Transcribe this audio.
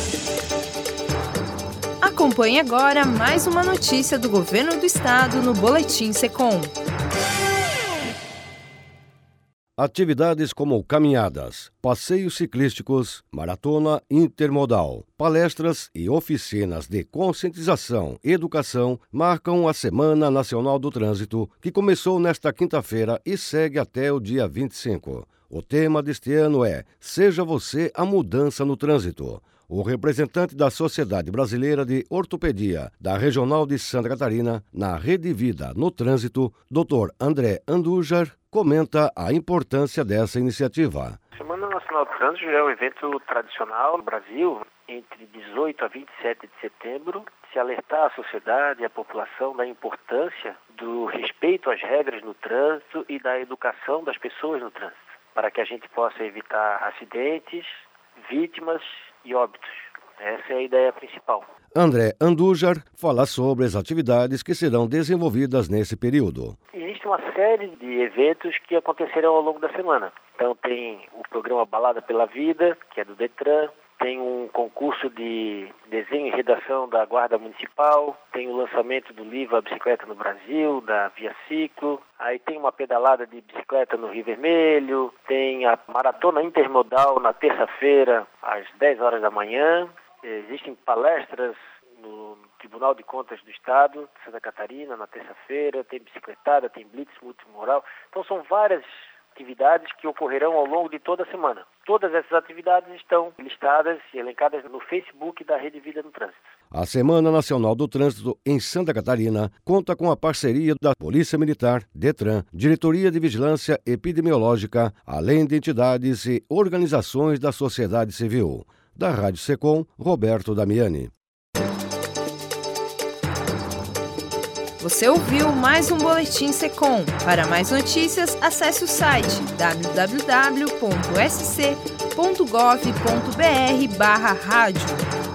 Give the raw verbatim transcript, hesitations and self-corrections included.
Acompanhe agora mais uma notícia do Governo do Estado no Boletim Secom. Atividades como caminhadas, passeios ciclísticos, maratona intermodal, palestras e oficinas de conscientização e educação marcam a Semana Nacional do Trânsito, que começou nesta quinta-feira e segue até o dia vinte e cinco. O tema deste ano é Seja Você a Mudança no Trânsito. O representante da Sociedade Brasileira de Ortopedia da Regional de Santa Catarina, na Rede Vida no Trânsito, doutor André Andujar, comenta a importância dessa iniciativa. A Semana Nacional do Trânsito é um evento tradicional no Brasil, entre dezoito a vinte e sete de setembro, se alertar a sociedade e a população da importância do respeito às regras no trânsito e da educação das pessoas no trânsito, para que a gente possa evitar acidentes, vítimas e óbitos. Essa é a ideia principal. André Andujar fala sobre as atividades que serão desenvolvidas nesse período. Existe uma série de eventos que acontecerão ao longo da semana. Então tem o programa Balada pela Vida, que é do Detran, tem um concurso de desenho e redação da Guarda Municipal, tem o lançamento do livro A Bicicleta no Brasil, da Via Ciclo, aí tem uma pedalada de bicicleta no Rio Vermelho, tem a maratona intermodal na terça-feira, às dez horas da manhã, existem palestras no Tribunal de Contas do Estado de Santa Catarina, na terça-feira, tem bicicletada, tem blitz multimoral, então são várias atividades que ocorrerão ao longo de toda a semana. Todas essas atividades estão listadas e elencadas no Facebook da Rede Vida no Trânsito. A Semana Nacional do Trânsito em Santa Catarina conta com a parceria da Polícia Militar, Detran, Diretoria de Vigilância Epidemiológica, além de entidades e organizações da sociedade civil. Da Rádio Secom, Roberto Damiani. Você ouviu mais um Boletim Secom. Para mais notícias, acesse o site w w w ponto s c ponto gov ponto b r barra rádio.